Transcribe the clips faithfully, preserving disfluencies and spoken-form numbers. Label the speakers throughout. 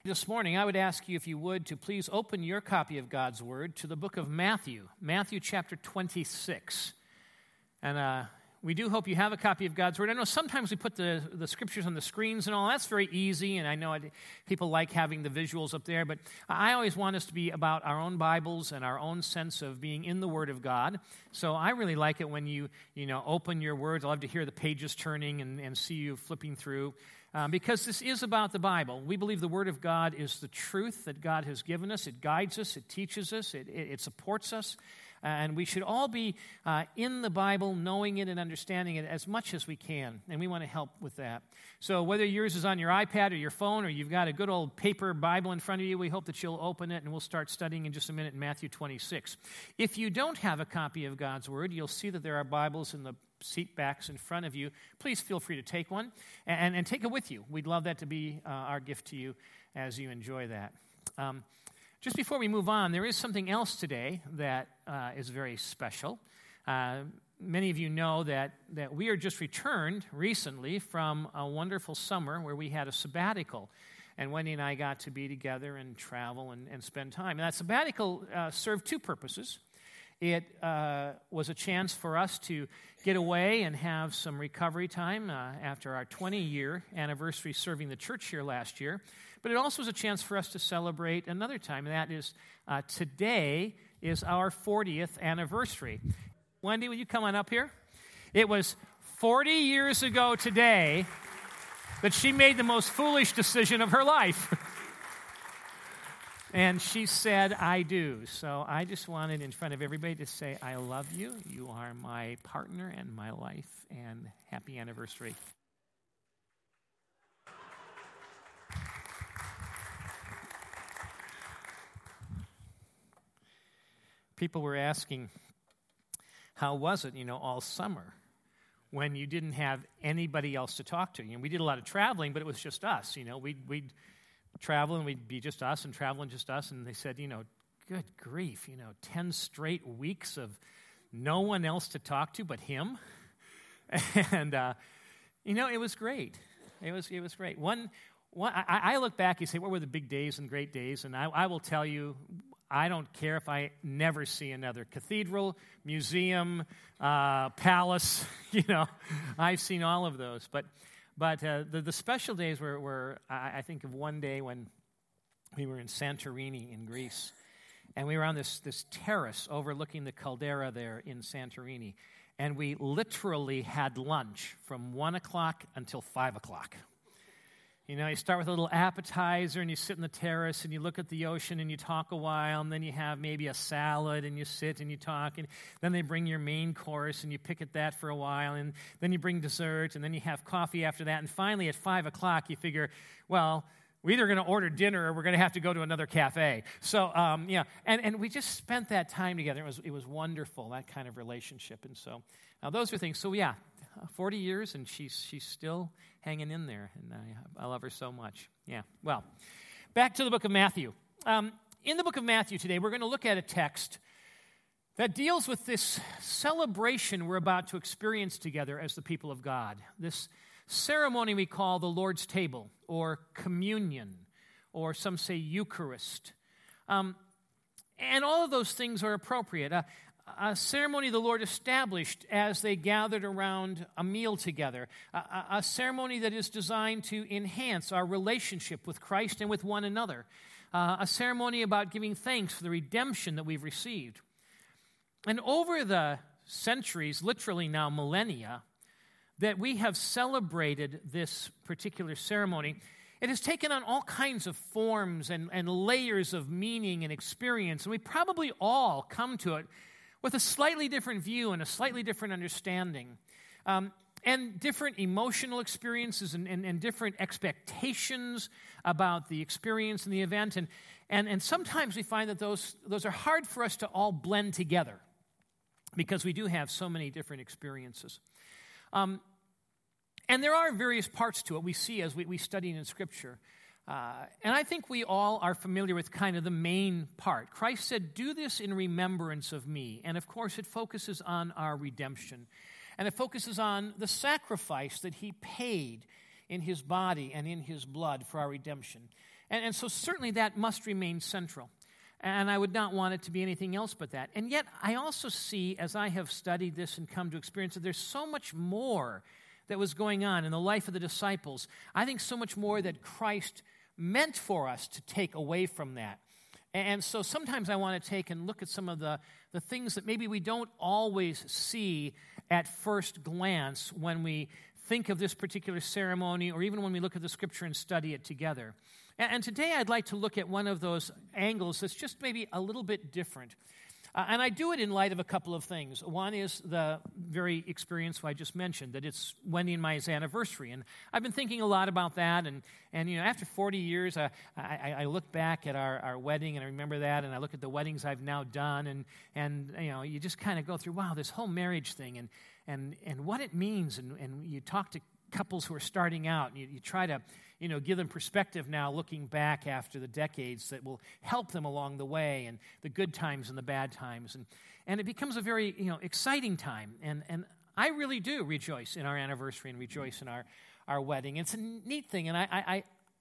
Speaker 1: This morning, I would ask you, if you would, to please open your copy of God's Word to the book of Matthew, Matthew chapter twenty-six. And uh, we do hope you have a copy of God's Word. I know sometimes we put the, the scriptures on the screens and all. That's very easy, and I know it, people like having the visuals up there, but I always want us to be about our own Bibles and our own sense of being in the Word of God. So I really like it when you, you know, open your words. I love to hear the pages turning and, and see you flipping through. Um, because this is about the Bible. We believe the Word of God is the truth that God has given us. It guides us, it teaches us, it, it, it supports us. Uh, and we should all be uh, in the Bible, knowing it and understanding it as much as we can. And we want to help with that. So whether yours is on your iPad or your phone, or you've got a good old paper Bible in front of you, we hope that you'll open it, and we'll start studying in just a minute in Matthew twenty-six. If you don't have a copy of God's Word, you'll see that there are Bibles in the seat backs in front of you. Please feel free to take one and, and take it with you. We'd love that to be uh, our gift to you as you enjoy that. Um, just before we move on, there is something else today that uh, is very special. Uh, many of you know that, that we are just returned recently from a wonderful summer where we had a sabbatical. And Wendy and I got to be together and travel and, and spend time. And that sabbatical uh, served two purposes. It uh, was a chance for us to get away and have some recovery time uh, after our twenty-year anniversary serving the church here last year. But it also was a chance for us to celebrate another time, and that is uh, today is our fortieth anniversary. Wendy, will you come on up here? It was forty years ago today that she made the most foolish decision of her life. And she said, I do. So I just wanted in front of everybody to say, I love you. You are my partner and my life, and happy anniversary. People were asking, how was it, you know, all summer when you didn't have anybody else to talk to? You know, we did a lot of traveling, but it was just us. You know, we'd, we'd travel and we'd be just us and travel and just us. And they said, you know, good grief, you know, ten straight weeks of no one else to talk to but him. And, uh, you know, it was great. It was it was great. One, one I, I look back, you say, what were the big days and great days? And I, I will tell you, I don't care if I never see another cathedral, museum, uh, palace. You know, I've seen all of those. But But uh, the, the special days were, were I, I think of one day when we were in Santorini in Greece, and we were on this, this terrace overlooking the caldera there in Santorini, and we literally had lunch from one o'clock until five o'clock. You know, you start with a little appetizer, and you sit on the terrace, and you look at the ocean, and you talk a while, and then you have maybe a salad, and you sit and you talk, and then they bring your main course, and you pick at that for a while, and then you bring dessert, and then you have coffee after that, and finally at five o'clock you figure, well, we're either going to order dinner or we're going to have to go to another cafe. So, um, yeah, and, and we just spent that time together. It was it was wonderful, that kind of relationship, and so uh, those are things. So, yeah, forty years, and she's she's still hanging in there, and I, I love her so much. Yeah, well, back to the book of Matthew. Um, in the book of Matthew today, we're going to look at a text that deals with this celebration we're about to experience together as the people of God, this ceremony we call the Lord's table, or communion, or some say Eucharist. Um, and all of those things are appropriate. Uh, A ceremony the Lord established as they gathered around a meal together. A, a, a ceremony that is designed to enhance our relationship with Christ and with one another. Uh, a ceremony about giving thanks for the redemption that we've received. And over the centuries, literally now millennia, that we have celebrated this particular ceremony, it has taken on all kinds of forms and, and layers of meaning and experience. And we probably all come to it with a slightly different view and a slightly different understanding, um, and different emotional experiences and, and, and different expectations about the experience and the event. And, and, and sometimes we find that those, those are hard for us to all blend together because we do have so many different experiences. Um, and there are various parts to it we see as we, we study in Scripture. Uh, and I think we all are familiar with kind of the main part. Christ said, do this in remembrance of me. And of course, it focuses on our redemption. And it focuses on the sacrifice that he paid in his body and in his blood for our redemption. And, and so certainly that must remain central. And I would not want it to be anything else but that. And yet I also see, as I have studied this and come to experience it, there's so much more that was going on in the life of the disciples. I think so much more that Christ meant for us to take away from that. And so sometimes I want to take and look at some of the, the things that maybe we don't always see at first glance when we think of this particular ceremony, or even when we look at the Scripture and study it together. And, and today I'd like to look at one of those angles that's just maybe a little bit different. Uh, and I do it in light of a couple of things. One is the very experience I just mentioned, that it's Wendy and my anniversary. And I've been thinking a lot about that. And, and you know, after forty years, uh, I, I look back at our, our wedding, and I remember that, and I look at the weddings I've now done, and, and you know, you just kind of go through, wow, this whole marriage thing, and and, and what it means. And, and you talk to couples who are starting out, and you, you try to, you know, give them perspective now, looking back after the decades that will help them along the way, and the good times and the bad times. And and it becomes a very, you know, exciting time. And and I really do rejoice in our anniversary and rejoice in our, our wedding. It's a neat thing, and I, I,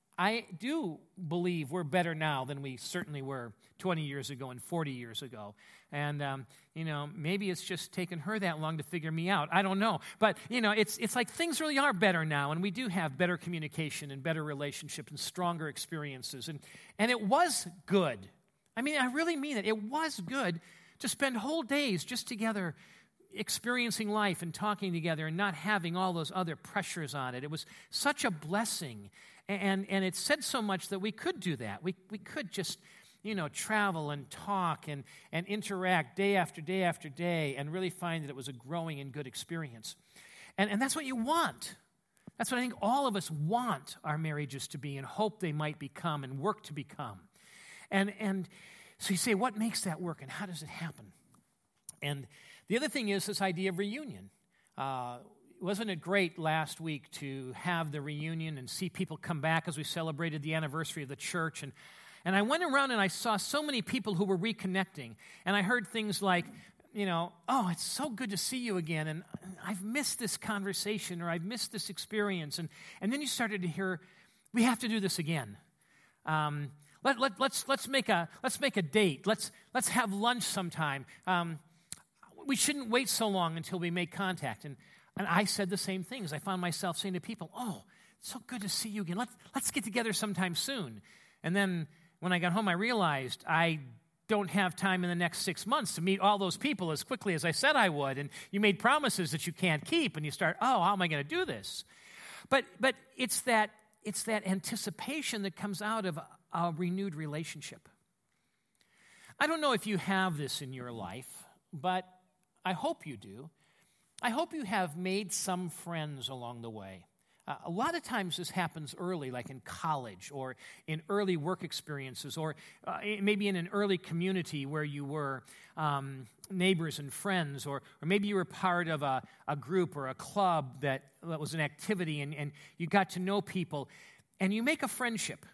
Speaker 1: I do believe we're better now than we certainly were twenty years ago and forty years ago. And, um, you know, maybe it's just taken her that long to figure me out. I don't know. But, you know, it's it's like things really are better now, and we do have better communication and better relationship and stronger experiences. And, and it was good. I mean, I really mean it. It was good to spend whole days just together experiencing life and talking together and not having all those other pressures on it. It was such a blessing. And, and it said so much that we could do that. We, we could just, you know, travel and talk and, and interact day after day after day and really find that it was a growing and good experience. And, and that's what you want. That's what I think all of us want our marriages to be and hope they might become and work to become. And, and so you say, what makes that work and how does it happen? And the other thing is this idea of reunion. Uh, wasn't it great last week to have the reunion and see people come back as we celebrated the anniversary of the church? And, and I went around and I saw so many people who were reconnecting. And I heard things like, you know, oh, it's so good to see you again. And I've missed this conversation, or I've missed this experience. And, and then you started to hear, we have to do this again. Um, let, let, let's, let's, make a, let's make a date. Let's, let's have lunch sometime. Um, we shouldn't wait so long until we make contact. And, and I said the same things. I found myself saying to people, oh, it's so good to see you again. Let's, let's get together sometime soon. And then when I got home, I realized I don't have time in the next six months to meet all those people as quickly as I said I would. And you made promises that you can't keep, and you start, oh, how am I going to do this? But but it's that it's that anticipation that comes out of a, a renewed relationship. I don't know if you have this in your life, but I hope you do. I hope you have made some friends along the way. Uh, a lot of times this happens early, like in college or in early work experiences, or uh, maybe in an early community where you were um, neighbors and friends, or, or maybe you were part of a, a group or a club that, that was an activity, and, and you got to know people, and you make a friendship.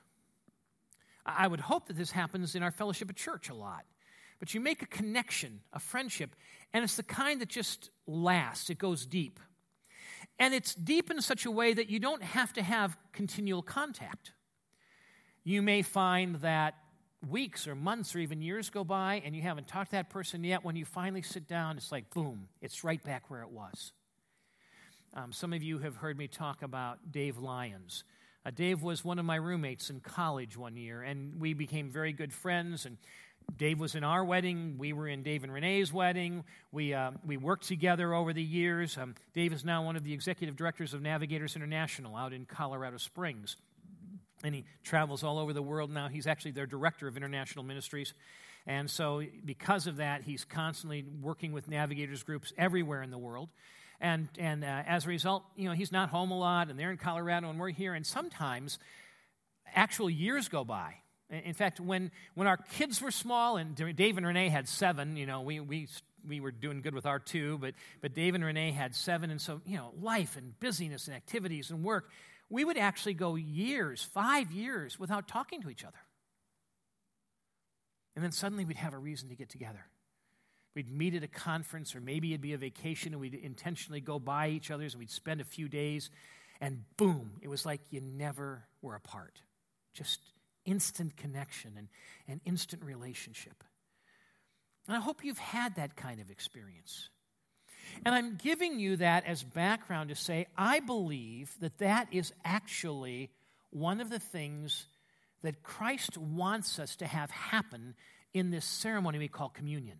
Speaker 1: I would hope that this happens in our fellowship at church a lot. But you make a connection, a friendship, and it's the kind that just lasts. It goes deep. And it's deep in such a way that you don't have to have continual contact. You may find that weeks or months or even years go by and you haven't talked to that person yet. When you finally sit down, it's like, boom, it's right back where it was. Um, some of you have heard me talk about Dave Lyons. Uh, Dave was one of my roommates in college one year, and we became very good friends, and Dave was in our wedding. We were in Dave and Renee's wedding. We uh, we worked together over the years. Um, Dave is now one of the executive directors of Navigators International out in Colorado Springs. And he travels all over the world now. He's actually their director of international ministries. And so because of that, he's constantly working with Navigators groups everywhere in the world. And, and uh, as a result, you know, he's not home a lot, and they're in Colorado, and we're here. And sometimes actual years go by. In fact, when, when our kids were small, and Dave and Renee had seven, you know, we we we were doing good with our two, but but Dave and Renee had seven, and so, you know, life and busyness and activities and work, we would actually go years, five years, without talking to each other. And then suddenly we'd have a reason to get together. We'd meet at a conference, or maybe it'd be a vacation, and we'd intentionally go by each other's, and we'd spend a few days. And boom, it was like you never were apart. Just instant connection and, and instant relationship. And I hope you've had that kind of experience. And I'm giving you that as background to say, I believe that that is actually one of the things that Christ wants us to have happen in this ceremony we call communion.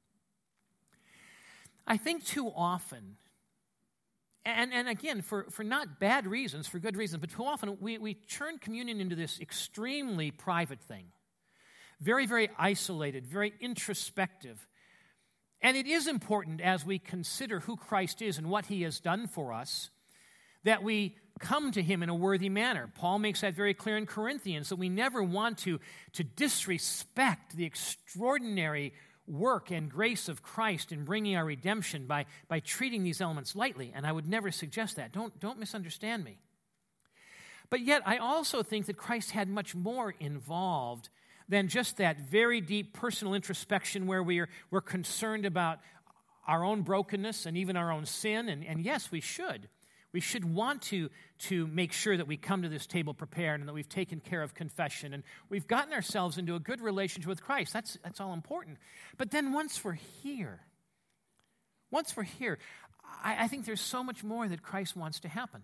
Speaker 1: I think too often, and, and again, for, for not bad reasons, for good reasons, but too often we, we turn communion into this extremely private thing. Very, very isolated, very introspective. And it is important as we consider who Christ is and what he has done for us, that we come to him in a worthy manner. Paul makes that very clear in Corinthians, that we never want to, to disrespect the extraordinary work and grace of Christ in bringing our redemption by, by treating these elements lightly. And I would never suggest that. Don't, don't misunderstand me. But yet, I also think that Christ had much more involved than just that very deep personal introspection where we are, we're concerned about our own brokenness and even our own sin. And, and yes, we should. We should want to, to make sure that we come to this table prepared and that we've taken care of confession and we've gotten ourselves into a good relationship with Christ. That's, that's all important. But then once we're here, once we're here, I, I think there's so much more that Christ wants to happen.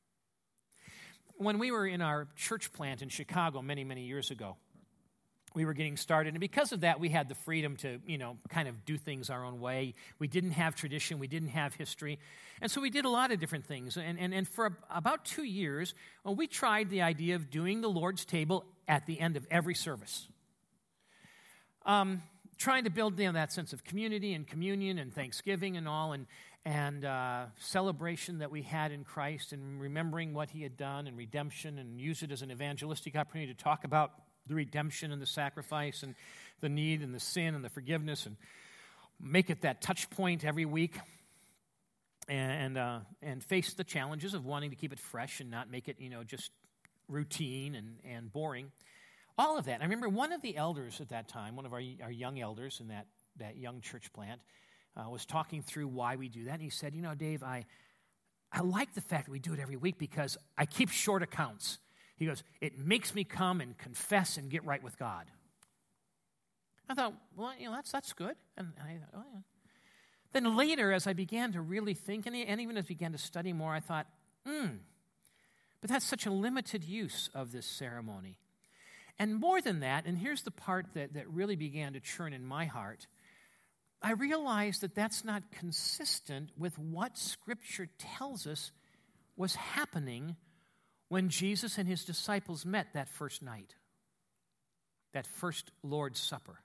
Speaker 1: When we were in our church plant in Chicago many, many years ago, we were getting started, and because of that, we had the freedom to, you know, kind of do things our own way. We didn't have tradition. We didn't have history. And so we did a lot of different things. And, and, and for about two years, well, we tried the idea of doing the Lord's table at the end of every service. Um, trying to build you know, that sense of community and communion and thanksgiving and all, and, and uh, celebration that we had in Christ and remembering what he had done and redemption, and use it as an evangelistic opportunity to talk about the redemption and the sacrifice and the need and the sin and the forgiveness, and make it that touch point every week, and uh, and face the challenges of wanting to keep it fresh and not make it, you know, just routine and, and boring. All of that. I remember one of the elders at that time, one of our, our young elders in that, that young church plant, uh, was talking through why we do that. And he said, you know, Dave, I I like the fact that we do it every week because I keep short accounts. He goes, it makes me come and confess and get right with God. I thought, well, you know, that's that's good. And I thought, oh, yeah. Then later, as I began to really think, and even as I began to study more, I thought, hmm, but that's such a limited use of this ceremony. And more than that, and here's the part that, that really began to churn in my heart, I realized that that's not consistent with what Scripture tells us was happening when Jesus and his disciples met that first night, that first Lord's Supper.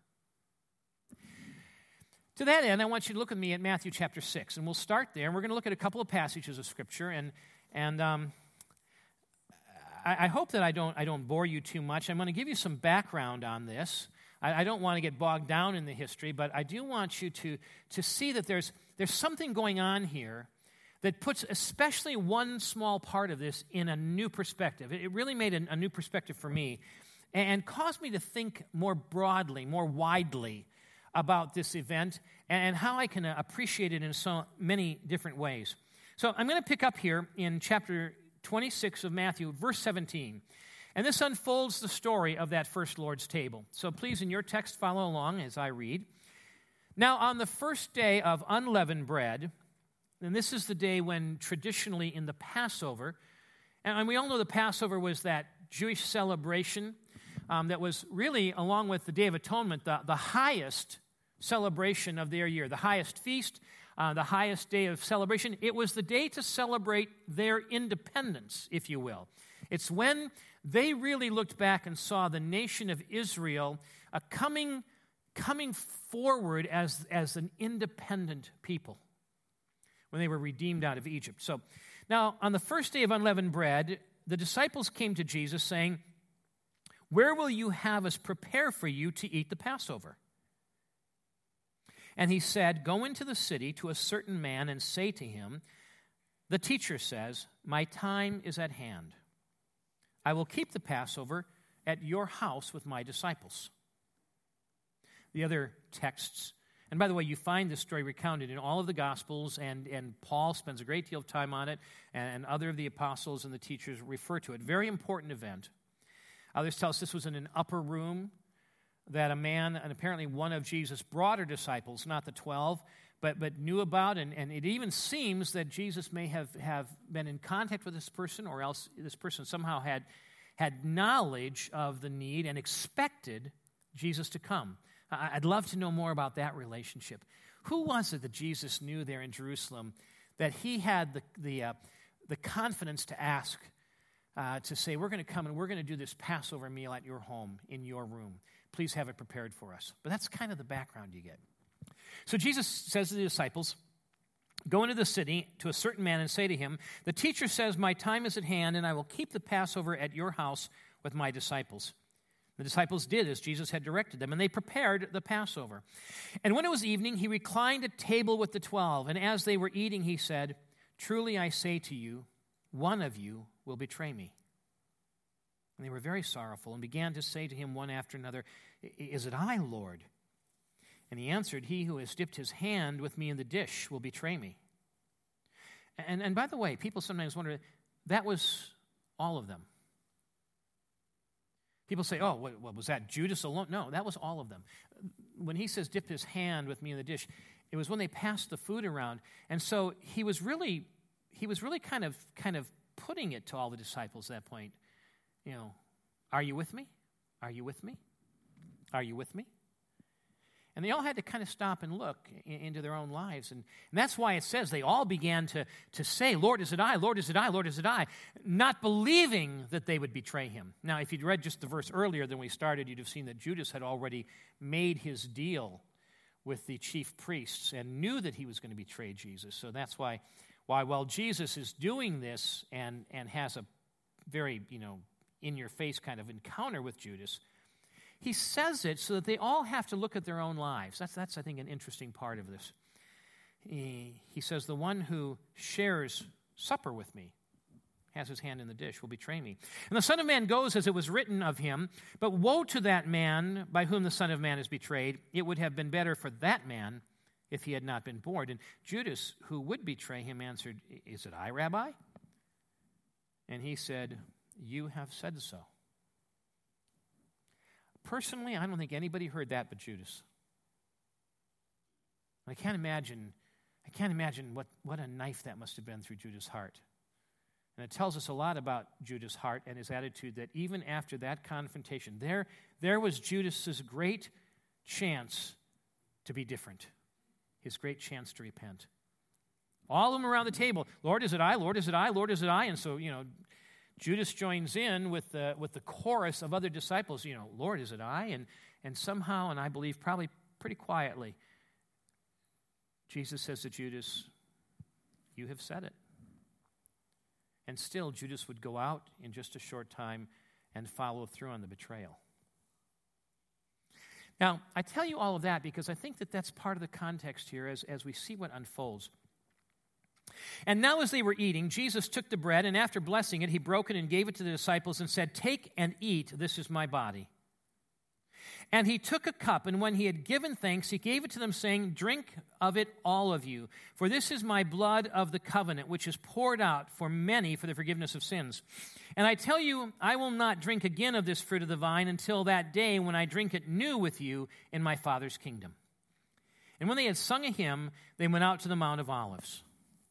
Speaker 1: To that end, I want you to look with me at Matthew chapter six, and we'll start there, and we're going to look at a couple of passages of Scripture, and and um, I, I hope that I don't I don't bore you too much. I'm going to give you some background on this. I, I don't want to get bogged down in the history, but I do want you to to see that there's there's something going on here that puts especially one small part of this in a new perspective. It really made a, a new perspective for me and caused me to think more broadly, more widely about this event and how I can appreciate it in so many different ways. So I'm going to pick up here in chapter twenty-six of Matthew, verse seventeen. And this unfolds the story of that first Lord's table. So please, in your text, follow along as I read. Now, on the first day of unleavened bread, and this is the day when traditionally in the Passover, and we all know the Passover was that Jewish celebration um, that was really, along with the Day of Atonement, the, the highest celebration of their year, the highest feast, uh, the highest day of celebration. It was the day to celebrate their independence, if you will. It's when they really looked back and saw the nation of Israel uh, coming, coming forward as, as an independent people, when they were redeemed out of Egypt. So now, on the first day of unleavened bread, the disciples came to Jesus saying, "Where will you have us prepare for you to eat the Passover?" And he said, "Go into the city to a certain man and say to him, 'The teacher says, my time is at hand. I will keep the Passover at your house with my disciples.'" The other texts And by the way, you find this story recounted in all of the Gospels, and, and Paul spends a great deal of time on it, and, and other of the apostles and the teachers refer to it. Very important event. Others tell us this was in an upper room that a man, and apparently one of Jesus' broader disciples, not the twelve, but, but knew about, and, and it even seems that Jesus may have, have been in contact with this person, or else this person somehow had, had knowledge of the need and expected Jesus to come. I'd love to know more about that relationship. Who was it that Jesus knew there in Jerusalem that he had the the, uh, the confidence to ask, uh, to say, we're going to come and we're going to do this Passover meal at your home, in your room. Please have it prepared for us. But that's kind of the background you get. So Jesus says to the disciples, go into the city to a certain man and say to him, the teacher says, my time is at hand, and I will keep the Passover at your house with my disciples. The disciples did as Jesus had directed them, and they prepared the Passover. And when it was evening, he reclined at table with the twelve, and as they were eating, he said, truly I say to you, one of you will betray me. And they were very sorrowful and began to say to him one after another, is it I, Lord? And he answered, he who has dipped his hand with me in the dish will betray me. And, and by the way, people sometimes wonder, that was all of them. People say, oh, what, what was that, Judas alone? No, that was all of them. When he says, dip his hand with me in the dish, it was when they passed the food around. And so he was really, he was really kind of, kind of putting it to all the disciples at that point. You know, are you with me? Are you with me? Are you with me? And they all had to kind of stop and look in, into their own lives. And, and that's why it says they all began to, to say, Lord, is it I? Lord, is it I? Lord, is it I? Not believing that they would betray him. Now, if you'd read just the verse earlier than we started, you'd have seen that Judas had already made his deal with the chief priests and knew that he was going to betray Jesus. So that's why, why while Jesus is doing this and, and has a very, you know, in-your-face kind of encounter with Judas, he says it so that they all have to look at their own lives. That's, that's I think, an interesting part of this. He, he says, the one who shares supper with me, has his hand in the dish, will betray me. And the Son of Man goes as it was written of him, but woe to that man by whom the Son of Man is betrayed. It would have been better for that man if he had not been born. And Judas, who would betray him, answered, is it I, Rabbi? And he said, you have said so. Personally, I don't think anybody heard that but Judas. I can't imagine, I can't imagine what, what a knife that must have been through Judas' heart. And it tells us a lot about Judas' heart and his attitude, that even after that confrontation, there, there was Judas' great chance to be different, his great chance to repent. All of them around the table, Lord, is it I? Lord, is it I? Lord, is it I? And so, you know, Judas joins in with the with the chorus of other disciples, you know, Lord, is it I? And and somehow, and I believe probably pretty quietly, Jesus says to Judas, you have said it. And still, Judas would go out in just a short time and follow through on the betrayal. Now, I tell you all of that because I think that that's part of the context here as, as we see what unfolds. And now as they were eating, Jesus took the bread, and after blessing it, he broke it and gave it to the disciples and said, take and eat, this is my body. And he took a cup, and when he had given thanks, he gave it to them, saying, drink of it, all of you, for this is my blood of the covenant, which is poured out for many for the forgiveness of sins. And I tell you, I will not drink again of this fruit of the vine until that day when I drink it new with you in my Father's kingdom. And when they had sung a hymn, they went out to the Mount of Olives.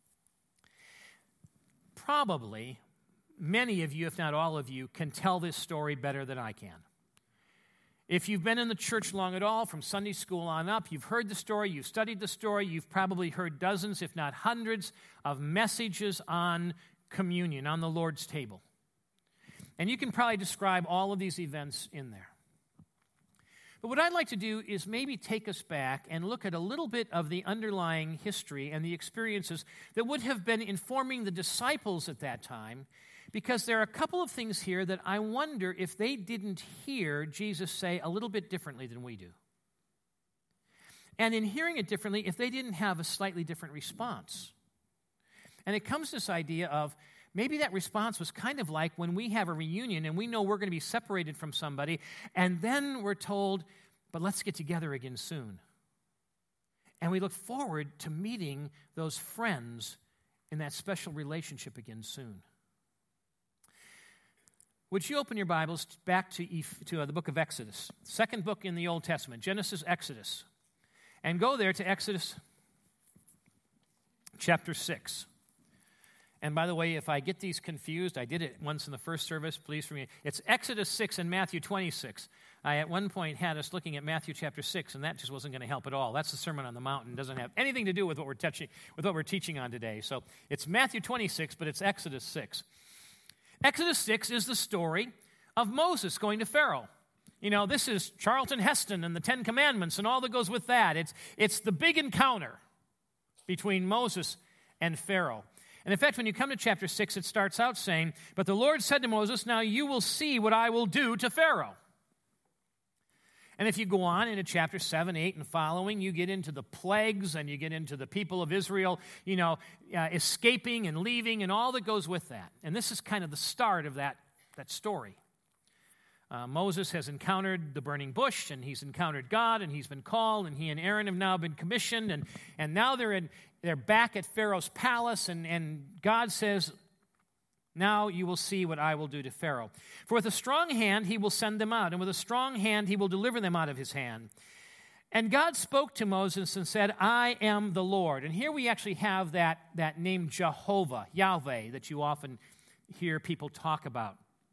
Speaker 1: Probably, many of you, if not all of you, can tell this story better than I can. If you've been in the church long at all, from Sunday school on up, you've heard the story, you've studied the story, you've probably heard dozens, if not hundreds, of messages on communion, on the Lord's table. And you can probably describe all of these events in there. But what I'd like to do is maybe take us back and look at a little bit of the underlying history and the experiences that would have been informing the disciples at that time, because there are a couple of things here that I wonder if they didn't hear Jesus say a little bit differently than we do. And in hearing it differently, if they didn't have a slightly different response. And it comes to this idea of maybe that response was kind of like when we have a reunion and we know we're going to be separated from somebody, and then we're told, but let's get together again soon. And we look forward to meeting those friends in that special relationship again soon. Would you open your Bibles back to, to uh, the book of Exodus, second book in the Old Testament, Genesis, Exodus, and go there to Exodus chapter six. And by the way, if I get these confused, I did it once in the first service, please for me. It's Exodus six and Matthew twenty-six. I at one point had us looking at Matthew chapter six, and that just wasn't going to help at all. That's the Sermon on the Mountain. It doesn't have anything to do with what we're touching, with what we're teaching on today. So it's Matthew twenty-six, but it's Exodus six. Exodus six is the story of Moses going to Pharaoh. You know, this is Charlton Heston and the Ten Commandments and all that goes with that. It's, it's the big encounter between Moses and Pharaoh. And in fact, when you come to chapter six, it starts out saying, "But the Lord said to Moses, 'Now you will see what I will do to Pharaoh.'" And if you go on into chapter seven, eight, and following, you get into the plagues and you get into the people of Israel, you know, uh, escaping and leaving and all that goes with that. And this is kind of the start of that, that story. Uh, Moses has encountered the burning bush, and he's encountered God, and he's been called, and he and Aaron have now been commissioned, and, and now they're in they're back at Pharaoh's palace, and, and God says, "Now you will see what I will do to Pharaoh. For with a strong hand he will send them out, and with a strong hand he will deliver them out of his hand." And God spoke to Moses and said, "I am the Lord." And here we actually have that, that name Jehovah, Yahweh, that you often hear people talk about.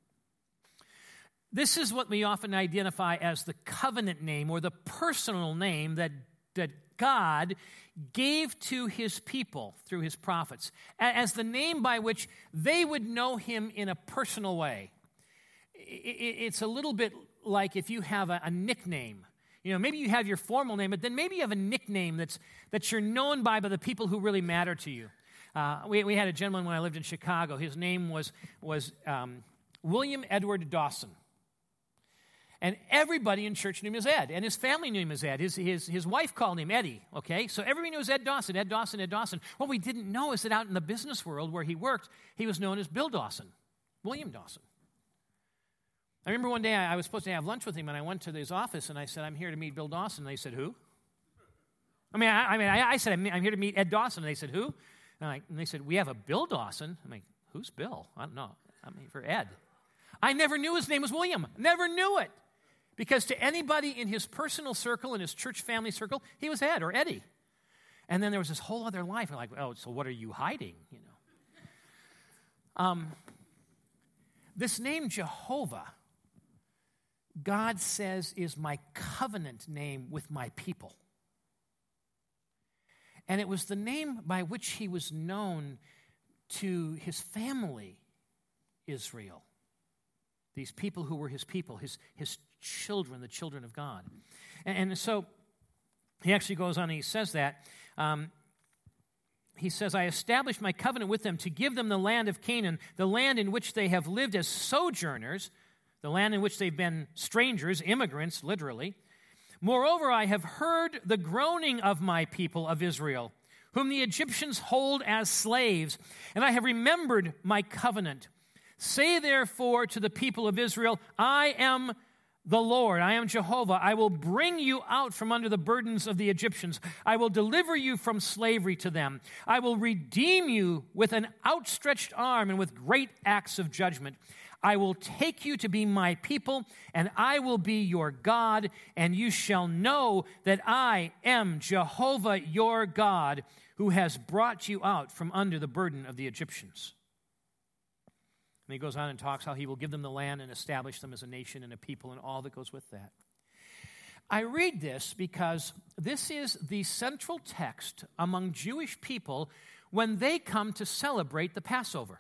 Speaker 1: This is what we often identify as the covenant name or the personal name that, that God gave to his people through his prophets as the name by which they would know him in a personal way. It's a little bit like if you have a, a nickname. You know, maybe you have your formal name, but then maybe you have a nickname that's that you're known by by the people who really matter to you. Uh, we, we had a gentleman when I lived in Chicago. His name was, was um, William Edward Dawson. And everybody in church knew him as Ed, and his family knew him as Ed. His, his, his wife called him Eddie, okay? So everybody knew as Ed Dawson, Ed Dawson, Ed Dawson. What we didn't know is that out in the business world where he worked, he was known as Bill Dawson, William Dawson. I remember one day I, I was supposed to have lunch with him, and I went to his office, and I said, "I'm here to meet Bill Dawson." And they said, "Who?" I mean, I, I mean, I, I said, I'm, I'm here to meet Ed Dawson. And they said, "Who?" And, I, and they said, "We have a Bill Dawson." I'm like, "Who's Bill?" I don't know. I'm here for Ed. I never knew his name was William. Never knew it. Because to anybody in his personal circle, in his church family circle, he was Ed or Eddie. And then there was this whole other life. Like, oh, so what are you hiding? You know. Um, this name Jehovah, God says, is my covenant name with my people. And it was the name by which he was known to his family, Israel. These people who were his people, his, his children, the children of God. And, and so he actually goes on and he says that. Um, he says, "I established my covenant with them to give them the land of Canaan, the land in which they have lived as sojourners, the land in which they've been strangers, immigrants, literally. Moreover, I have heard the groaning of my people of Israel, whom the Egyptians hold as slaves, and I have remembered my covenant. Say therefore to the people of Israel, I am the Lord, I am Jehovah. I will bring you out from under the burdens of the Egyptians. I will deliver you from slavery to them. I will redeem you with an outstretched arm and with great acts of judgment. I will take you to be my people, and I will be your God, and you shall know that I am Jehovah your God, who has brought you out from under the burden of the Egyptians." And he goes on and talks how he will give them the land and establish them as a nation and a people and all that goes with that. I read this because this is the central text among Jewish people when they come to celebrate the Passover.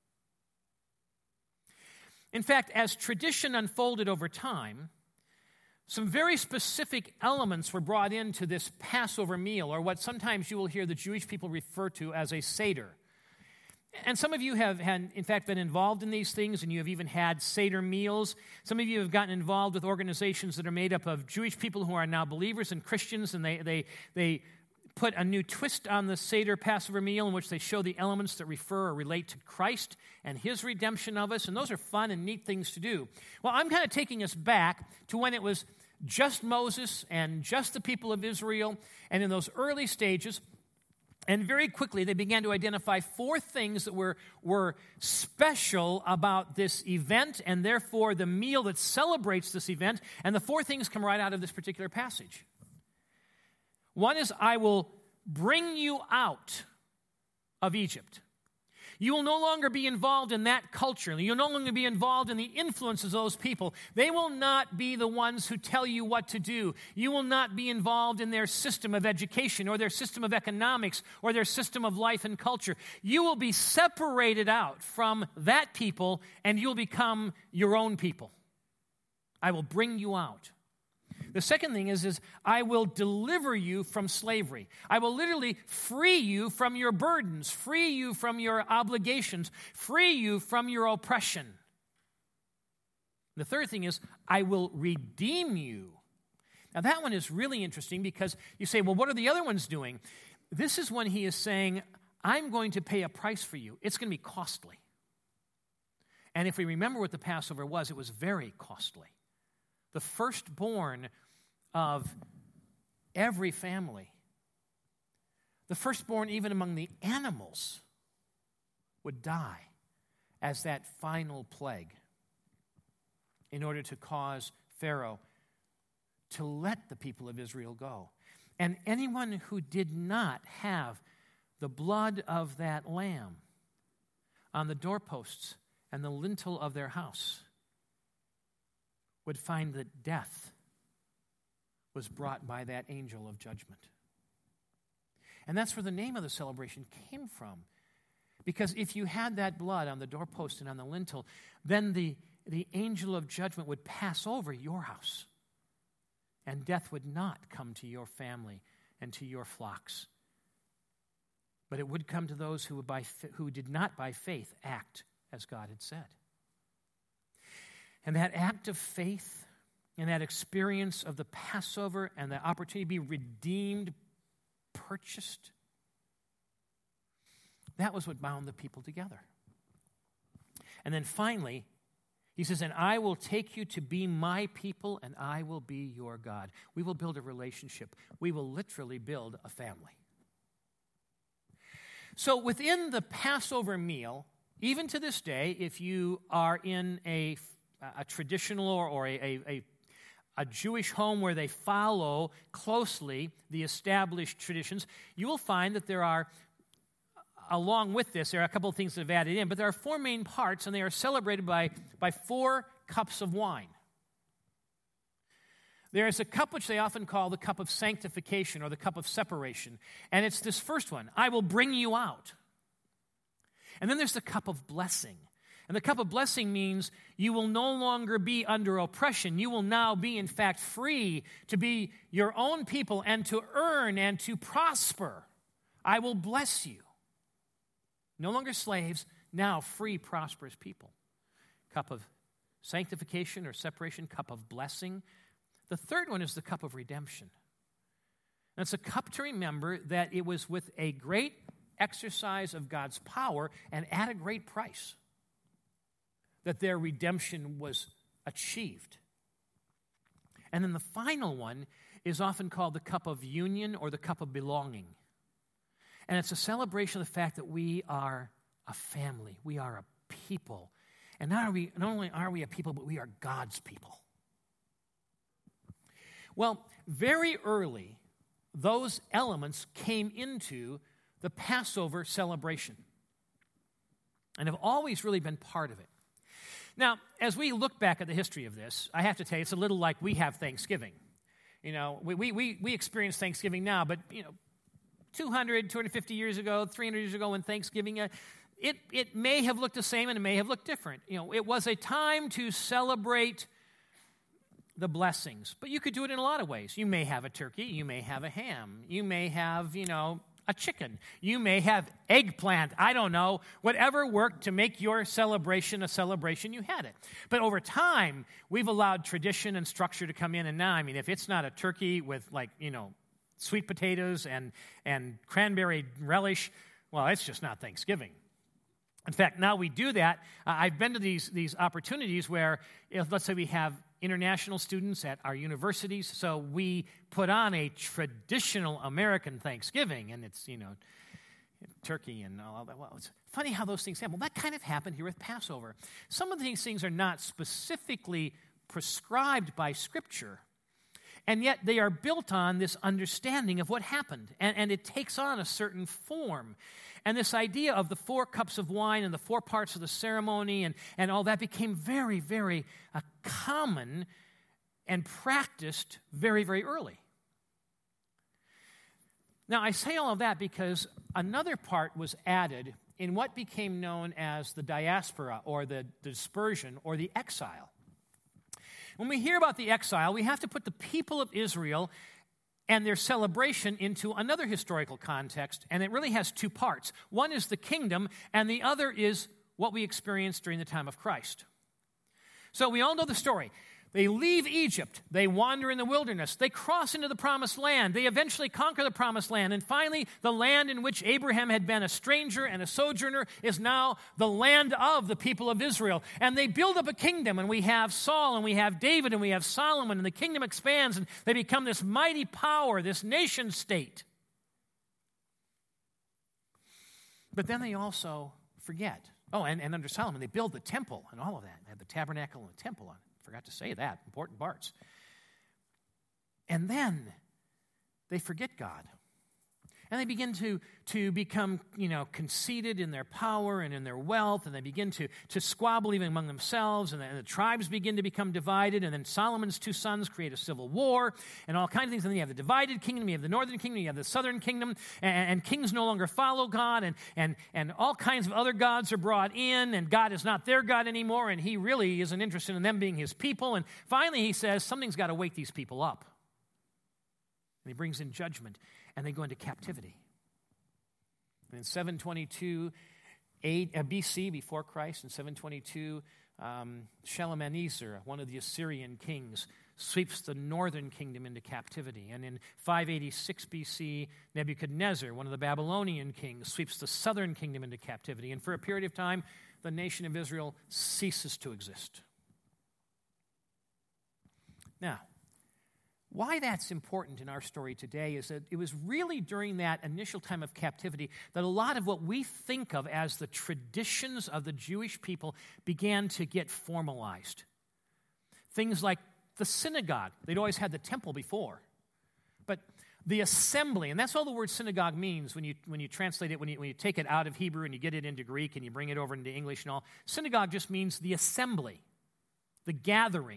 Speaker 1: In fact, as tradition unfolded over time, some very specific elements were brought into this Passover meal, or what sometimes you will hear the Jewish people refer to as a Seder. And some of you have, had, in fact, been involved in these things, and you have even had Seder meals. Some of you have gotten involved with organizations that are made up of Jewish people who are now believers and Christians, and they they they put a new twist on the Seder Passover meal in which they show the elements that refer or relate to Christ and his redemption of us, and those are fun and neat things to do. Well, I'm kind of taking us back to when it was just Moses and just the people of Israel. And in those early stages, and very quickly, they began to identify four things that were, were special about this event, and therefore the meal that celebrates this event. And the four things come right out of this particular passage. One is, I will bring you out of Egypt. You will no longer be involved in that culture. You'll no longer be involved in the influences of those people. They will not be the ones who tell you what to do. You will not be involved in their system of education or their system of economics or their system of life and culture. You will be separated out from that people, and you'll become your own people. I will bring you out. The second thing is, is I will deliver you from slavery. I will literally free you from your burdens, free you from your obligations, free you from your oppression. The third thing is, I will redeem you. Now that one is really interesting because you say, well, what are the other ones doing? This is when he is saying, I'm going to pay a price for you. It's going to be costly. And if we remember what the Passover was, it was very costly. The firstborn of every family, the firstborn even among the animals, would die as that final plague in order to cause Pharaoh to let the people of Israel go. And anyone who did not have the blood of that lamb on the doorposts and the lintel of their house would find that death was brought by that angel of judgment. And that's where the name of the celebration came from. Because if you had that blood on the doorpost and on the lintel, then the, the angel of judgment would pass over your house. And death would not come to your family and to your flocks. But it would come to those who, by, who did not by faith act as God had said. And that act of faith and that experience of the Passover and the opportunity to be redeemed, purchased, that was what bound the people together. And then finally, he says, and I will take you to be my people, and I will be your God. We will build a relationship. We will literally build a family. So within the Passover meal, even to this day, if you are in a a traditional or, or a, a, a Jewish home where they follow closely the established traditions, you will find that there are, along with this, there are a couple of things that have added in, but there are four main parts, and they are celebrated by, by four cups of wine. There is a cup which they often call the cup of sanctification or the cup of separation, and it's this first one, I will bring you out. And then there's the cup of blessing. And the cup of blessing means you will no longer be under oppression. You will now be, in fact, free to be your own people and to earn and to prosper. I will bless you. No longer slaves, now free, prosperous people. Cup of sanctification or separation, cup of blessing. The third one is the cup of redemption. And it's a cup to remember that it was with a great exercise of God's power and at a great price that their redemption was achieved. And then the final one is often called the cup of union or the cup of belonging. And it's a celebration of the fact that we are a family. We are a people. And not, are we, not only are we a people, but we are God's people. Well, very early, those elements came into the Passover celebration and have always really been part of it. Now, as we look back at the history of this, I have to tell you, it's a little like we have Thanksgiving. You know, we we we, we experience Thanksgiving now, but, you know, two hundred, two hundred fifty years ago, three hundred years ago when Thanksgiving, uh, it, it may have looked the same and it may have looked different. You know, it was a time to celebrate the blessings, but you could do it in a lot of ways. You may have a turkey, you may have a ham, you may have, you know, a chicken. You may have eggplant. I don't know. Whatever worked to make your celebration a celebration, you had it. But over time, we've allowed tradition and structure to come in. And now, I mean, if it's not a turkey with, like, you know, sweet potatoes and, and cranberry relish, well, it's just not Thanksgiving. In fact, now we do that. Uh, I've been to these, these opportunities where, if, let's say we have international students at our universities, so we put on a traditional American Thanksgiving, and it's, you know, turkey and all that. Well, it's funny how those things happen. Well, that kind of happened here with Passover. Some of these things are not specifically prescribed by Scripture, and yet they are built on this understanding of what happened, and, and it takes on a certain form. And this idea of the four cups of wine and the four parts of the ceremony and, and all that became very, very uh, common and practiced very, very early. Now, I say all of that because another part was added in what became known as the diaspora or the dispersion or the exile. When we hear about the exile, we have to put the people of Israel and their celebration into another historical context, and it really has two parts. One is the kingdom, and the other is what we experienced during the time of Christ. So we all know the story. They leave Egypt. They wander in the wilderness. They cross into the promised land. They eventually conquer the promised land. And finally, the land in which Abraham had been a stranger and a sojourner is now the land of the people of Israel. And they build up a kingdom. And we have Saul, and we have David, and we have Solomon. And the kingdom expands, and they become this mighty power, this nation state. But then they also forget. Oh, and, and under Solomon, they build the temple and all of that. They have the tabernacle and the temple on it. Forgot to say that, important parts. And then they forget God. And they begin to, to become, you know, conceited in their power and in their wealth, and they begin to, to squabble even among themselves, and the, and the tribes begin to become divided, and then Solomon's two sons create a civil war, and all kinds of things. And then you have the divided kingdom, you have the northern kingdom, you have the southern kingdom, and, and kings no longer follow God, and, and, and all kinds of other gods are brought in, and God is not their God anymore, and he really isn't interested in them being his people. And finally he says, something's got to wake these people up. And he brings in judgment, and they go into captivity. And in seven twenty-two B C, before Christ, in seven twenty-two, um, Shalmaneser, one of the Assyrian kings, sweeps the northern kingdom into captivity. And in five eighty-six B C, Nebuchadnezzar, one of the Babylonian kings, sweeps the southern kingdom into captivity. And for a period of time, the nation of Israel ceases to exist. Now, why that's important in our story today is that it was really during that initial time of captivity that a lot of what we think of as the traditions of the Jewish people began to get formalized. Things like the synagogue. They'd always had the temple before. But the assembly, and that's all the word synagogue means when you when you translate it, when you, when you take it out of Hebrew and you get it into Greek and you bring it over into English and all. Synagogue just means the assembly, the gathering.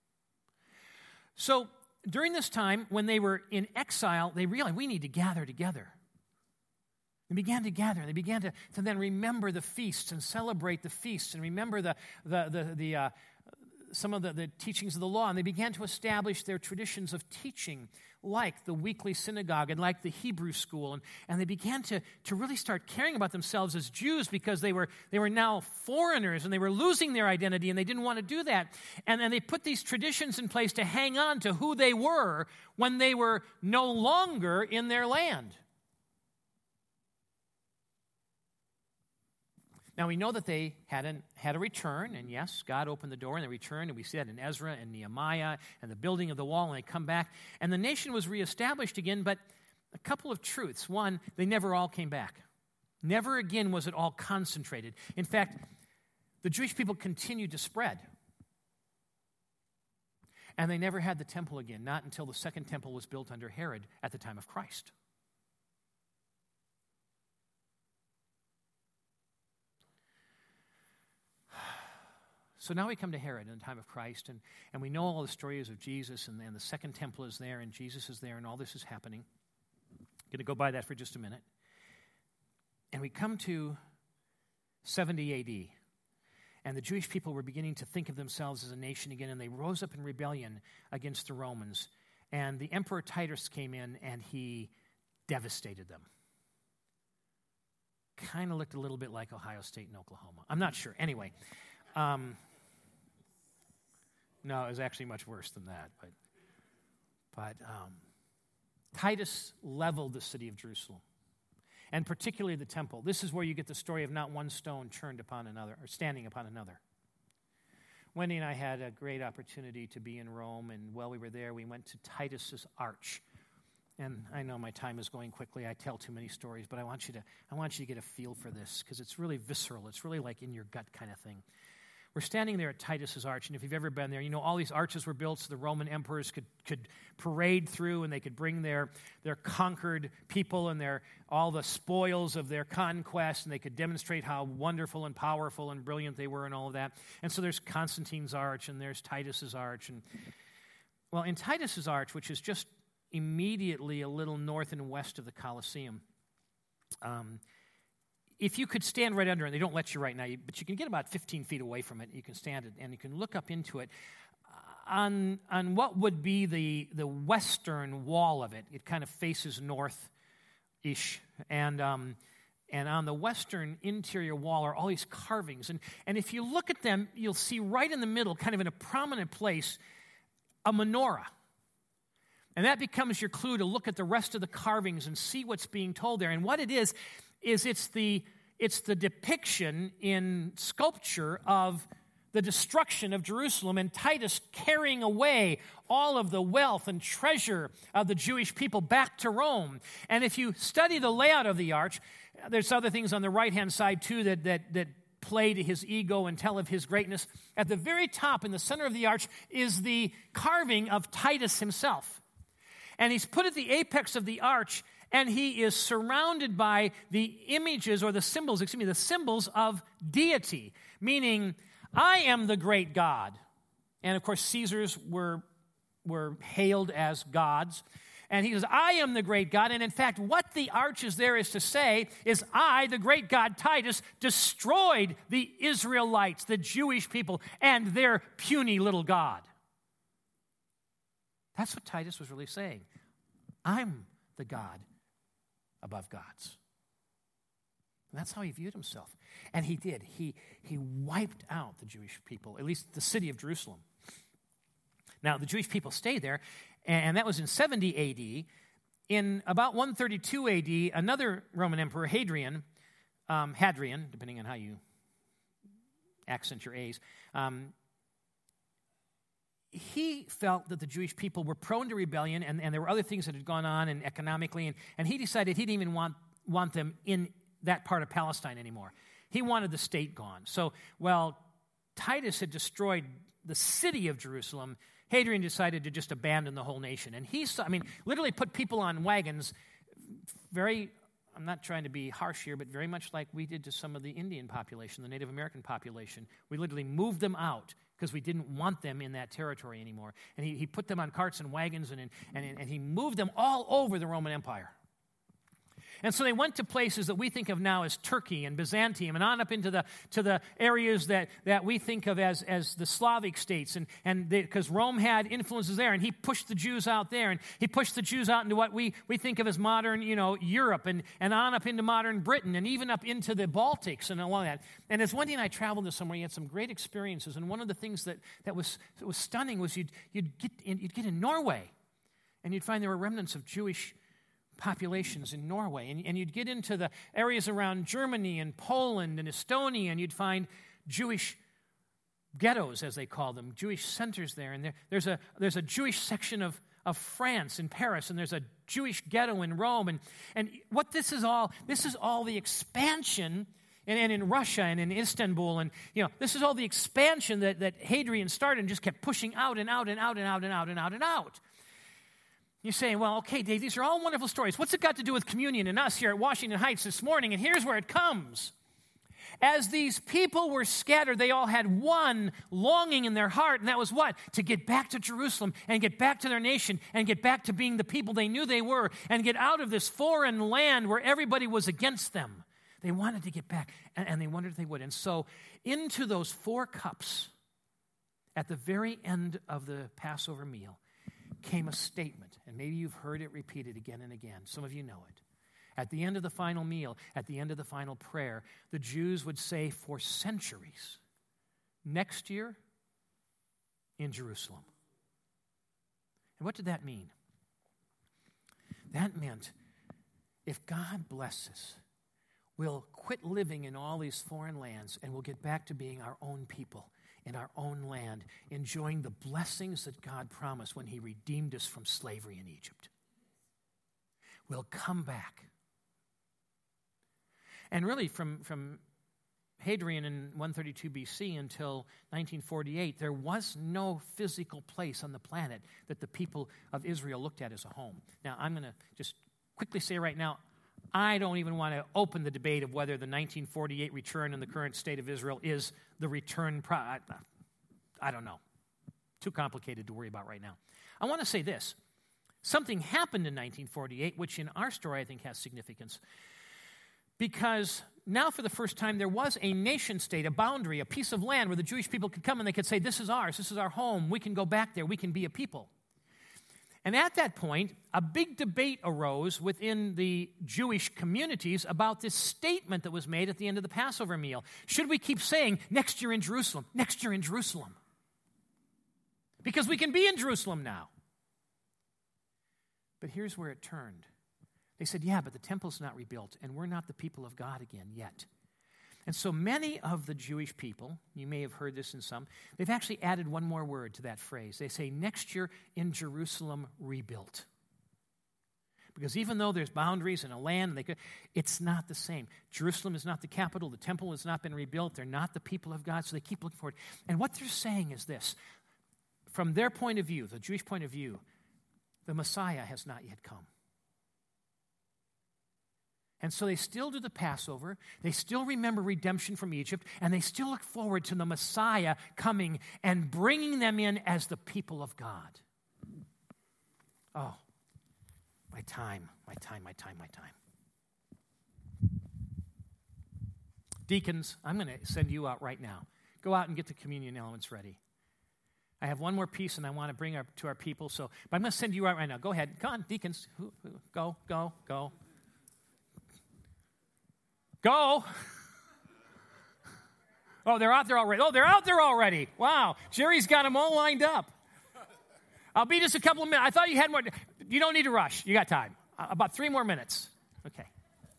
Speaker 1: So during this time, when they were in exile, they realized we need to gather together. They began to gather. They began to, to then remember the feasts and celebrate the feasts and remember the the the, the uh, some of the, the teachings of the law. And they began to establish their traditions of teaching, like the weekly synagogue and like the Hebrew school. And, and they began to, to really start caring about themselves as Jews because they were they were now foreigners and they were losing their identity and they didn't want to do that. And then they put these traditions in place to hang on to who they were when they were no longer in their land. Now, we know that they had, an, had a return, and yes, God opened the door, and they returned, and we see that in Ezra and Nehemiah and the building of the wall, and they come back, and the nation was reestablished again, but a couple of truths. One, they never all came back. Never again was it all concentrated. In fact, the Jewish people continued to spread, and they never had the temple again, not until the second temple was built under Herod at the time of Christ. So now we come to Herod in the time of Christ, and, and we know all the stories of Jesus, and, and the second temple is there, and Jesus is there, and all this is happening. I'm going to go by that for just a minute. And we come to seventy A D, and the Jewish people were beginning to think of themselves as a nation again, and they rose up in rebellion against the Romans. And the Emperor Titus came in, and he devastated them. Kind of looked a little bit like Ohio State and Oklahoma. I'm not sure. Anyway. Um, no, it was actually much worse than that. But, but um, Titus leveled the city of Jerusalem, and particularly the temple. This is where you get the story of not one stone turned upon another, or standing upon another. Wendy and I had a great opportunity to be in Rome, and while we were there, we went to Titus's Arch. And I know my time is going quickly. I tell too many stories, but I want you to I want you to get a feel for this because it's really visceral. It's really like in your gut kind of thing. We're standing there at Titus's Arch, and if you've ever been there, you know all these arches were built so the Roman emperors could, could parade through, and they could bring their, their conquered people and their all the spoils of their conquest, and they could demonstrate how wonderful and powerful and brilliant they were and all of that. And so there's Constantine's Arch, and there's Titus's Arch. And well, in Titus's Arch, which is just immediately a little north and west of the Colosseum, um, if you could stand right under it, they don't let you right now, but you can get about fifteen feet away from it. You can stand it, and you can look up into it. On, on what would be the, the western wall of it, it kind of faces north-ish, and um, and on the western interior wall are all these carvings. And, and if you look at them, you'll see right in the middle, kind of in a prominent place, a menorah. And that becomes your clue to look at the rest of the carvings and see what's being told there. And what it is, is it's the it's the depiction in sculpture of the destruction of Jerusalem and Titus carrying away all of the wealth and treasure of the Jewish people back to Rome. And if you study the layout of the arch, there's other things on the right-hand side too that that that play to his ego and tell of his greatness. At the very top, in the center of the arch, is the carving of Titus himself. And he's put at the apex of the arch, and he is surrounded by the images or the symbols, excuse me, the symbols of deity, meaning, I am the great God. And of course, Caesars were, were hailed as gods. And he says, I am the great God. And in fact, what the arch is there is to say is, I, the great God Titus, destroyed the Israelites, the Jewish people, and their puny little God. That's what Titus was really saying. I'm the God above gods. And that's how he viewed himself. And he did. He, he wiped out the Jewish people, at least the city of Jerusalem. Now, the Jewish people stayed there, and that was in seventy A D. In about one thirty-two A D, another Roman emperor, Hadrian, um, Hadrian, depending on how you accent your A's, um, he felt that the Jewish people were prone to rebellion, and, and there were other things that had gone on and economically, and, and he decided he didn't even want, want them in that part of Palestine anymore. He wanted the state gone. So, while Titus had destroyed the city of Jerusalem, Hadrian decided to just abandon the whole nation. And he saw, I mean, literally put people on wagons, very, I'm not trying to be harsh here, but very much like we did to some of the Indian population, the Native American population. We literally moved them out because we didn't want them in that territory anymore. And he, he put them on carts and wagons, and, and, and he moved them all over the Roman Empire. And so they went to places that we think of now as Turkey and Byzantium, and on up into the to the areas that, that we think of as, as the Slavic states, and and because Rome had influences there, and he pushed the Jews out there, and he pushed the Jews out into what we, we think of as modern, you know, Europe, and, and on up into modern Britain, and even up into the Baltics and all that. And as Wendy and I traveled to somewhere, he had some great experiences, and one of the things that, that was that was stunning was you'd you'd get in, you'd get in Norway, and you'd find there were remnants of Jewish populations in Norway, and, and you'd get into the areas around Germany and Poland and Estonia, and you'd find Jewish ghettos, as they call them, Jewish centers there. And there, there's a there's a Jewish section of, of France in Paris, and there's a Jewish ghetto in Rome. And, and what this is all, this is all the expansion, and, and in Russia and in Istanbul, and you know, this is all the expansion that, that Hadrian started and just kept pushing out and out and out and out and out and out and out. You're saying, well, okay, Dave, these are all wonderful stories. What's it got to do with communion and us here at Washington Heights this morning? And here's where it comes. As these people were scattered, they all had one longing in their heart, and that was what? To get back to Jerusalem and get back to their nation and get back to being the people they knew they were and get out of this foreign land where everybody was against them. They wanted to get back, and, and they wondered if they would. And so into those four cups at the very end of the Passover meal came a statement, and maybe you've heard it repeated again and again. Some of you know it. At the end of the final meal, at the end of the final prayer, the Jews would say for centuries, next year in Jerusalem. And what did that mean? That meant if God blesses, we'll quit living in all these foreign lands and we'll get back to being our own people in our own land, enjoying the blessings that God promised when he redeemed us from slavery in Egypt. We'll come back. And really, from, from Hadrian in one thirty-two B C until nineteen forty-eight, there was no physical place on the planet that the people of Israel looked at as a home. Now, I'm going to just quickly say right now, I don't even want to open the debate of whether the nineteen forty-eight return in the current state of Israel is the return. Pro- I, I don't know. Too complicated to worry about right now. I want to say this. Something happened in nineteen forty-eight, which in our story I think has significance. Because now for the first time there was a nation state, a boundary, a piece of land where the Jewish people could come and they could say, this is ours, this is our home, we can go back there, we can be a people. And at that point, a big debate arose within the Jewish communities about this statement that was made at the end of the Passover meal. Should we keep saying, next year in Jerusalem, next year in Jerusalem? Because we can be in Jerusalem now. But here's where it turned. They said, yeah, but the temple's not rebuilt, and we're not the people of God again yet. And so many of the Jewish people, you may have heard this in some, they've actually added one more word to that phrase. They say, next year in Jerusalem rebuilt. Because even though there's boundaries and a land, and they could, it's not the same. Jerusalem is not the capital. The temple has not been rebuilt. They're not the people of God, so they keep looking forward. And what they're saying is this. From their point of view, the Jewish point of view, the Messiah has not yet come. And so they still do the Passover, they still remember redemption from Egypt, and they still look forward to the Messiah coming and bringing them in as the people of God. Oh, my time, my time, my time, my time. Deacons, I'm going to send you out right now. Go out and get the communion elements ready. I have one more piece, and I want to bring up to our people, so, but I'm going to send you out right now. Go ahead. Come on, deacons. Go, go, go. Go. Oh, they're out there already. Oh, they're out there already. Wow. Jerry's got them all lined up. I'll be just a couple of minutes. I thought you had more. You don't need to rush. You got time. Uh, about three more minutes. Okay.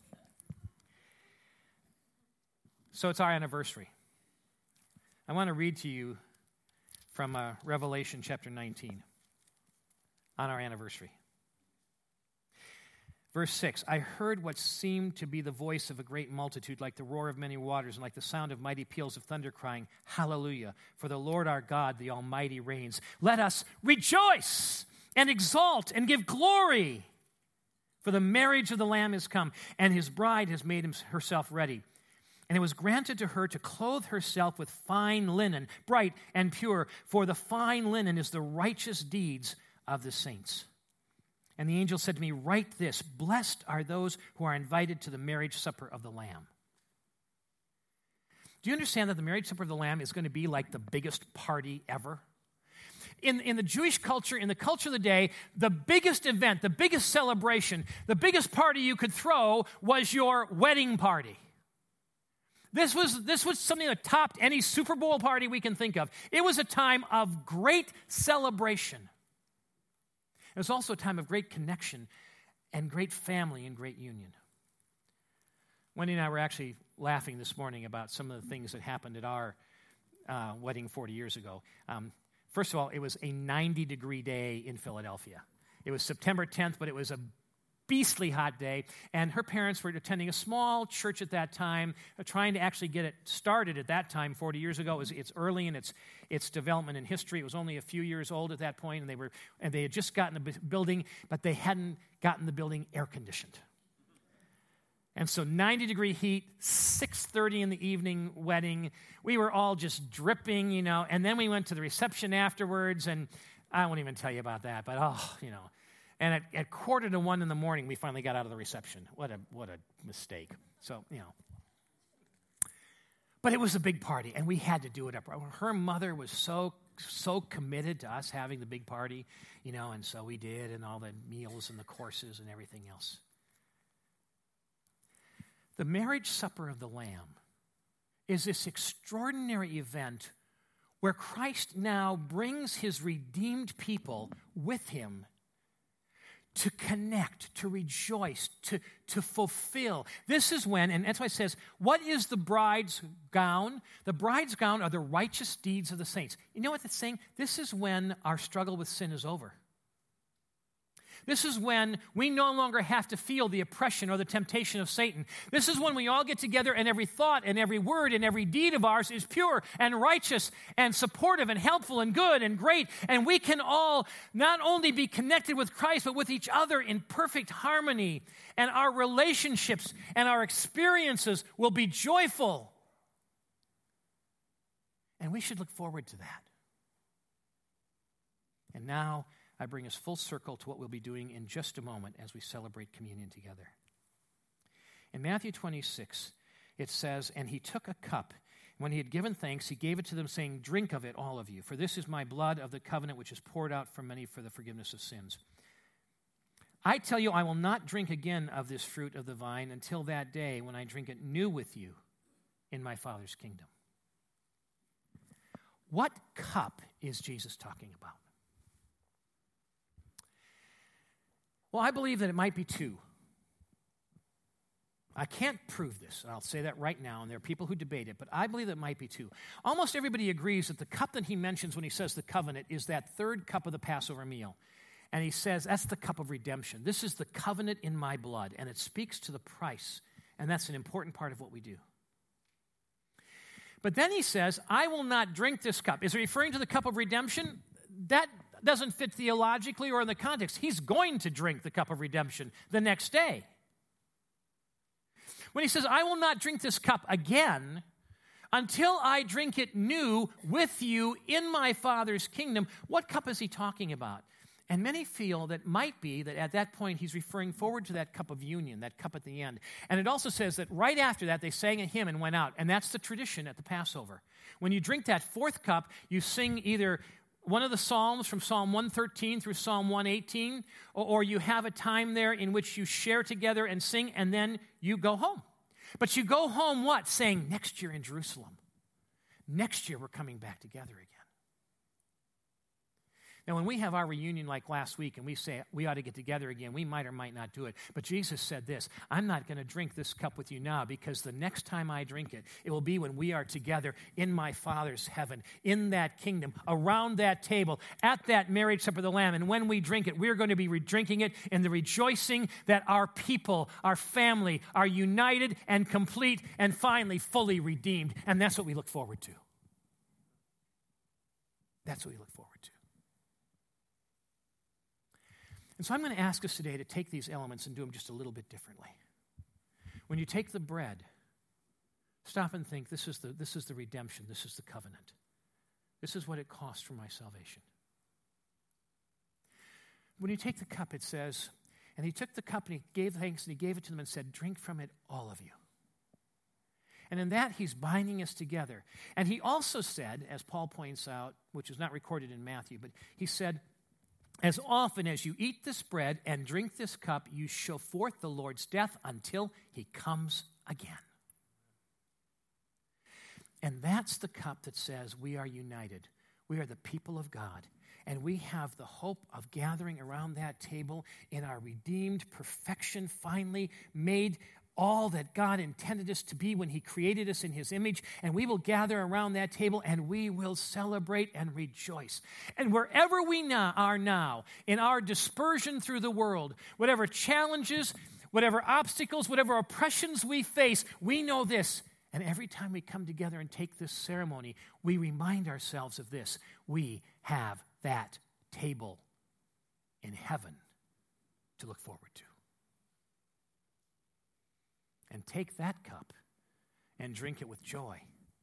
Speaker 1: So it's our anniversary. I want to read to you from uh, Revelation chapter nineteen on our anniversary. Verse six, I heard what seemed to be the voice of a great multitude, like the roar of many waters, and like the sound of mighty peals of thunder, crying, Hallelujah, for the Lord our God, the Almighty, reigns. Let us rejoice and exalt and give glory, for the marriage of the Lamb is come, and his bride has made herself ready. And it was granted to her to clothe herself with fine linen, bright and pure, for the fine linen is the righteous deeds of the saints. And the angel said to me, write this, blessed are those who are invited to the marriage supper of the Lamb. Do you understand that the marriage supper of the Lamb is going to be like the biggest party ever? In, in the Jewish culture, in the culture of the day, the biggest event, the biggest celebration, the biggest party you could throw was your wedding party. This was, this was something that topped any Super Bowl party we can think of. It was a time of great celebration. It was also a time of great connection and great family and great union. Wendy and I were actually laughing this morning about some of the things that happened at our uh, wedding forty years ago. Um, first of all, it was a ninety-degree day in Philadelphia. It was September tenth, but it was a beastly hot day, and her parents were attending a small church at that time, uh, trying to actually get it started at that time forty years ago. It was, it's early in its its development in history. It was only a few years old at that point, and they were and they had just gotten the building, but they hadn't gotten the building air conditioned. And so ninety-degree heat, six thirty in the evening wedding. We were all just dripping, you know, and then we went to the reception afterwards, and I won't even tell you about that, but oh, you know. And at, at quarter to one in the morning, we finally got out of the reception. What a what a mistake. So, you know. But it was a big party, and we had to do it up. Her mother was so, so committed to us having the big party, you know, and so we did, and all the meals and the courses and everything else. The marriage supper of the Lamb is this extraordinary event where Christ now brings his redeemed people with him to connect, to rejoice, to, to fulfill. This is when, and that's why it says, what is the bride's gown? The bride's gown are the righteous deeds of the saints. You know what it's saying? This is when our struggle with sin is over. This is when we no longer have to feel the oppression or the temptation of Satan. This is when we all get together and every thought and every word and every deed of ours is pure and righteous and supportive and helpful and good and great. And we can all not only be connected with Christ, but with each other in perfect harmony. And our relationships and our experiences will be joyful. And we should look forward to that. And now, I bring us full circle to what we'll be doing in just a moment as we celebrate communion together. In Matthew twenty-six, it says, "And he took a cup. When he had given thanks, he gave it to them, saying, 'Drink of it, all of you, for this is my blood of the covenant, which is poured out for many for the forgiveness of sins. I tell you, I will not drink again of this fruit of the vine until that day when I drink it new with you in my Father's kingdom.'" What cup is Jesus talking about? Well, I believe that it might be two. I can't prove this. I'll say that right now, and there are people who debate it, but I believe it might be two. Almost everybody agrees that the cup that he mentions when he says the covenant is that third cup of the Passover meal. And he says, that's the cup of redemption. This is the covenant in my blood, and it speaks to the price, and that's an important part of what we do. But then he says, I will not drink this cup. Is he referring to the cup of redemption? That doesn't fit theologically or in the context. He's going to drink the cup of redemption the next day. When he says, I will not drink this cup again until I drink it new with you in my Father's kingdom, what cup is he talking about? And many feel that might be that at that point he's referring forward to that cup of union, that cup at the end. And it also says that right after that they sang a hymn and went out. And that's the tradition at the Passover. When you drink that fourth cup, you sing either one of the Psalms from Psalm one thirteen through Psalm one eighteen, or, or you have a time there in which you share together and sing, and then you go home. But you go home what? Saying, next year in Jerusalem. Next year we're coming back together again. Now, when we have our reunion like last week and we say we ought to get together again, we might or might not do it. But Jesus said this, I'm not going to drink this cup with you now because the next time I drink it, it will be when we are together in my Father's heaven, in that kingdom, around that table, at that marriage supper of the Lamb. And when we drink it, we're going to be re- drinking it in the rejoicing that our people, our family, are united and complete and finally fully redeemed. And that's what we look forward to. That's what we look forward to. And so I'm going to ask us today to take these elements and do them just a little bit differently. When you take the bread, stop and think, this is the, this is the redemption, this is the covenant. This is what it cost for my salvation. When you take the cup, it says, and he took the cup and he gave thanks and he gave it to them and said, drink from it, all of you. And in that, he's binding us together. And he also said, as Paul points out, which is not recorded in Matthew, but he said, as often as you eat this bread and drink this cup, you show forth the Lord's death until he comes again. And that's the cup that says we are united. We are the people of God. And we have the hope of gathering around that table in our redeemed perfection, finally made all that God intended us to be when he created us in his image, and we will gather around that table and we will celebrate and rejoice. And wherever we now are now, in our dispersion through the world, whatever challenges, whatever obstacles, whatever oppressions we face, we know this. And every time we come together and take this ceremony, we remind ourselves of this. We have that table in heaven to look forward to. And take that cup and drink it with joy